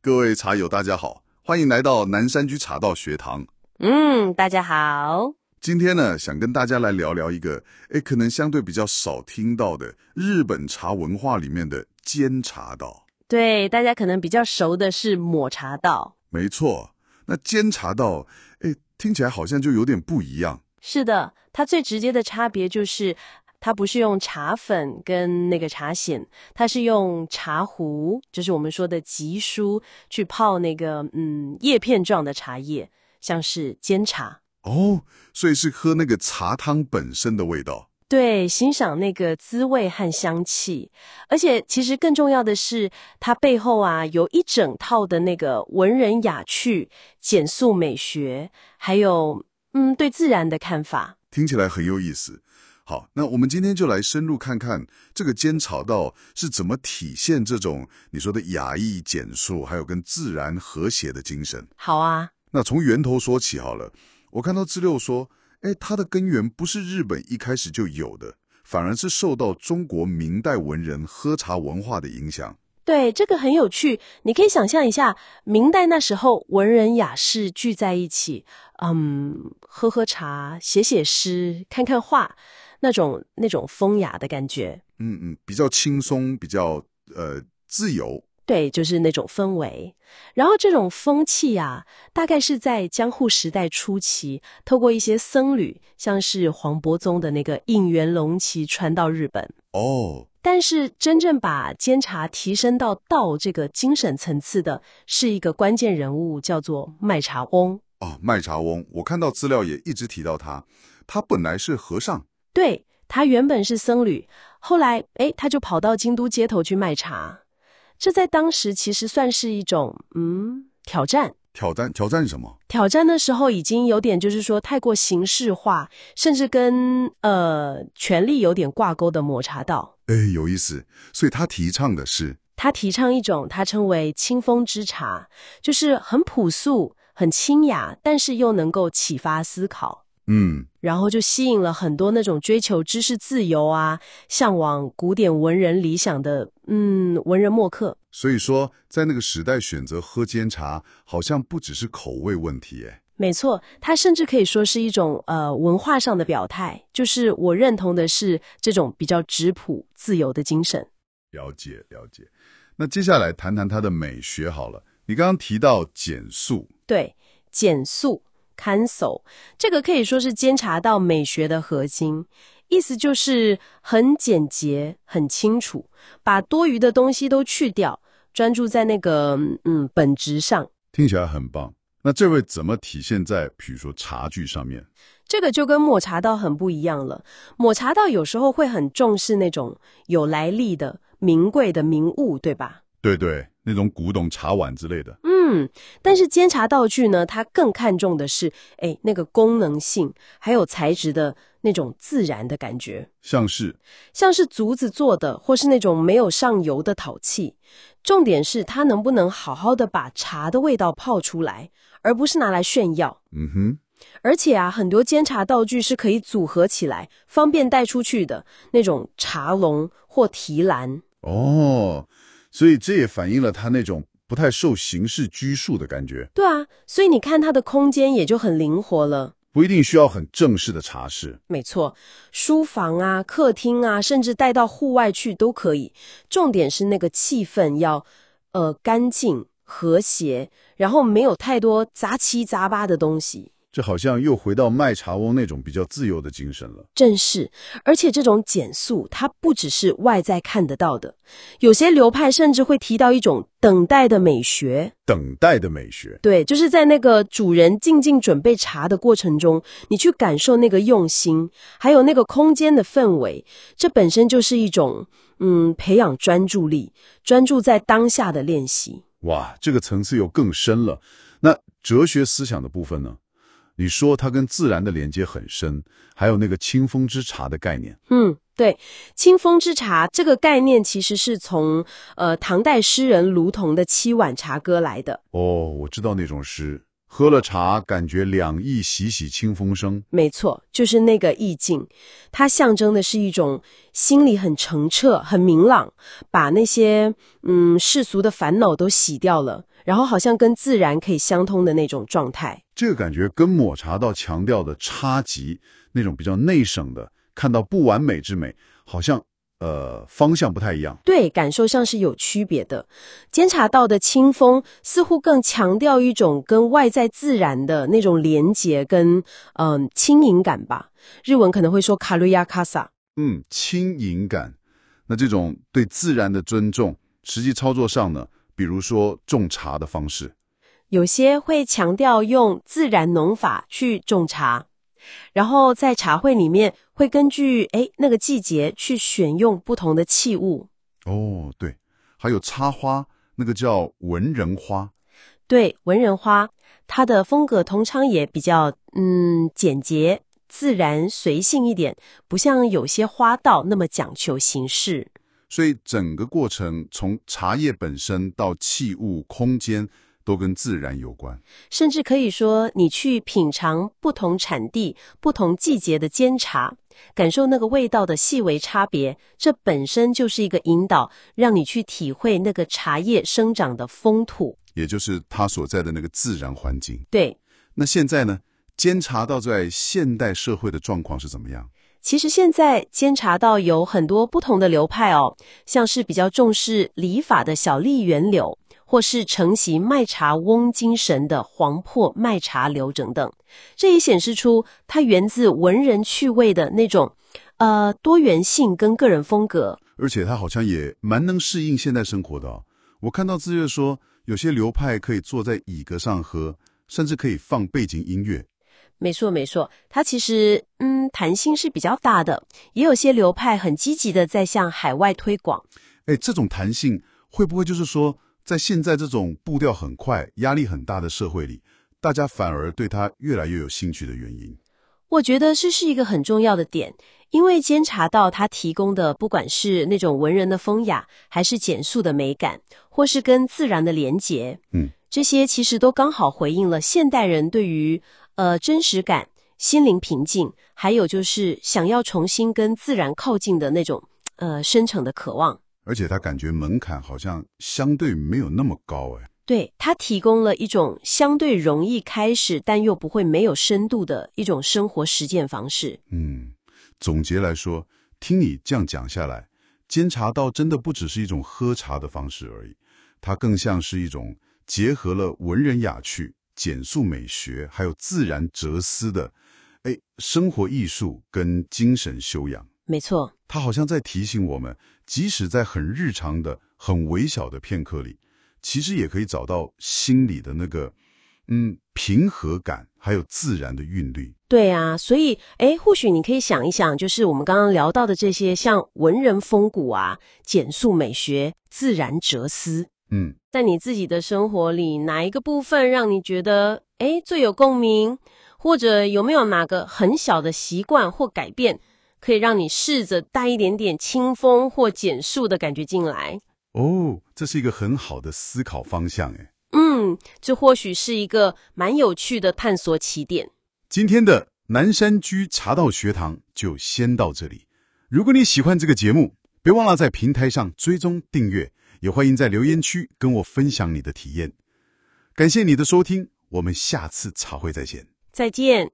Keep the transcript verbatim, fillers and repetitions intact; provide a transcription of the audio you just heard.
各位茶友大家好，欢迎来到南山居茶道学堂。 嗯，大家好。 今天呢，想跟大家来聊聊一个诶可能相对比较少听到的日本茶文化里面的煎茶道。 对，大家可能比较熟的是抹茶道。 没错，那煎茶道诶听起来好像就有点不一样。 是的，它最直接的差别就是它不是用茶粉跟那个茶筅，它是用茶壶，就是我们说的急疏，去泡那个嗯叶片状的茶叶，像是煎茶。 哦，所以是喝那个茶汤本身的味道。 对，欣赏那个滋味和香气，而且其实更重要的是，它背后啊有一整套的那个文人雅趣、简素美学，还有嗯对自然的看法。 听起来很有意思。好，那我们今天就来深入看看这个煎茶道是怎么体现这种你说的雅逸、简素，还有跟自然和谐的精神。 好啊， 那从源头说起好了。我看到资料说，诶，它的根源不是日本一开始就有的，反而是受到中国明代文人喝茶文化的影响。 对，这个很有趣。你可以想象一下，明代那时候文人雅士聚在一起，嗯，喝喝茶，写写诗，看看画，那种那种风雅的感觉。 嗯嗯，比较轻松，比较呃自由。 对，就是那种氛围。然后这种风气啊，大概是在江户时代初期，透过一些僧侣，像是黄伯宗的那个应元龙旗传到日本。 哦， 但是真正把煎茶提升到道这个精神层次的，是一个关键人物，叫做卖茶翁。 哦，卖茶翁，我看到资料也一直提到他，他本来是和尚。 对，他原本是僧侣，后来诶，他就跑到京都街头去卖茶。这在当时其实算是一种嗯挑战。 挑战挑战什么？ 挑战的时候已经有点就是说太过形式化，甚至跟呃权力有点挂钩的抹茶道。 诶，有意思。所以他提倡的是， 他提倡一种他称为清风之茶，就是很朴素、很清雅，但是又能够启发思考。 嗯， 然后就吸引了很多那种追求知识自由啊、向往古典文人理想的嗯文人墨客。 所以说在那个时代选择喝煎茶，好像不只是口味问题诶。 没错，它甚至可以说是一种呃文化上的表态，就是我认同的是这种比较质朴自由的精神。 了解了解。那接下来谈谈它的美学好了。你刚刚提到简素。 对，简素 cancel 这个可以说是煎茶道美学的核心，意思就是很简洁很清楚，把多余的东西都去掉，专注在那个嗯本质上。 听起来很棒。那这位怎么体现在比如说茶具上面？ 这个就跟抹茶道很不一样了。抹茶道有时候会很重视那种有来历的名贵的名物，对吧？ 对对，那种古董茶碗之类的。 嗯，但是煎茶道具呢，它更看重的是诶那个功能性还有材质的那种自然的感觉。 像是像是竹子做的或是那种没有上油的陶器，重点是它能不能好好的把茶的味道泡出来，而不是拿来炫耀。 嗯哼。 而且啊，很多煎茶道具是可以组合起来方便带出去的，那种茶笼或提篮。 哦，所以这也反映了它那种不太受形式拘束的感觉。 对啊，所以你看它的空间也就很灵活了。 不一定需要很正式的茶室。 没错，书房啊、客厅啊，甚至带到户外去都可以。重点是那个气氛要呃干净、和谐，然后没有太多杂七杂八的东西。 这好像又回到卖茶翁那种比较自由的精神了。 正是，而且这种简素，它不只是外在看得到的，有些流派甚至会提到一种等待的美学。 等待的美学。 对，就是在那个主人静静准备茶的过程中，你去感受那个用心，还有那个空间的氛围，这本身就是一种嗯培养专注力，专注在当下的练习。 哇，这个层次又更深了。那哲学思想的部分呢？你说它跟自然的连接很深，还有那个清风之茶的概念。 嗯，对，清风之茶这个概念其实是从呃唐代诗人卢仝的七碗茶歌来的。 哦，我知道那种诗，喝了茶感觉两翼习习清风生。 没错，就是那个意境，它象征的是一种心里很澄澈、很明朗，把那些嗯世俗的烦恼都洗掉了， 然后好像跟自然可以相通的那种状态。 这个感觉跟抹茶道强调的差级那种比较内省的，看到不完美之美，好像呃方向不太一样。 对，感受上是有区别的。监察道的清风似乎更强调一种跟外在自然的那种连结跟嗯、呃、轻盈感吧。日文可能会说卡鲁亚卡萨。 嗯，轻盈感。那这种对自然的尊重，实际操作上呢，比如说种茶的方式， 有些会强调用自然农法去种茶，然后在茶会里面会根据诶那个季节去选用不同的器物。 哦，对，还有插花，那个叫文人花。 对，文人花，它的风格通常也比较嗯简洁、自然、随性一点，不像有些花道那么讲求形式。 所以整个过程从茶叶本身到器物、空间，都跟自然有关。 甚至可以说，你去品尝不同产地、不同季节的煎茶，感受那个味道的细微差别，这本身就是一个引导，让你去体会那个茶叶生长的风土， 也就是它所在的那个自然环境。 对。 那现在呢，监察道在现代社会的状况是怎么样？ 其实现在监察道有很多不同的流派哦，像是比较重视礼法的小笠原流，或是承袭卖茶翁精神的黄破卖茶流等等。这也显示出它源自文人趣味的那种呃多元性跟个人风格。 而且它好像也蛮能适应现代生活的哦。我看到资料说，有些流派可以坐在椅阁上喝，甚至可以放背景音乐。 没错没错，它其实嗯弹性是比较大的，也有些流派很积极的在向海外推广。 哎，这种弹性会不会就是说，在现在这种步调很快、压力很大的社会里，大家反而对它越来越有兴趣的原因？ 我觉得这是一个很重要的点，因为监察道它提供的不管是那种文人的风雅，还是简素的美感，或是跟自然的连结， 嗯， 这些其实都刚好回应了现代人对于呃真实感、心灵平静，还有就是想要重新跟自然靠近的那种呃深层的渴望。 而且他感觉门槛好像相对没有那么高哎。 对，它提供了一种相对容易开始，但又不会没有深度的一种生活实践方式。 嗯，总结来说，听你这样讲下来，监察道真的不只是一种喝茶的方式而已，它更像是一种结合了文人雅趣、简素美学，还有自然哲思的，哎，生活艺术跟精神修养。 没错， 它好像在提醒我们，即使在很日常的、很微小的片刻里，其实也可以找到心里的那个，嗯，平和感，还有自然的韵律。 对啊，所以，诶，或许你可以想一想，就是我们刚刚聊到的这些，像文人风骨啊、简素美学、自然哲思， 嗯， 在你自己的生活里，哪一个部分让你觉得，诶，最有共鸣？或者有没有哪个很小的习惯或改变，可以让你试着带一点点清风或简素的感觉进来？ 哦，这是一个很好的思考方向诶。 嗯，这或许是一个蛮有趣的探索起点。 今天的南山居茶道学堂就先到这里。如果你喜欢这个节目，别忘了在平台上追踪订阅，也欢迎在留言区跟我分享你的体验。感谢你的收听，我们下次茶会再见。 再见。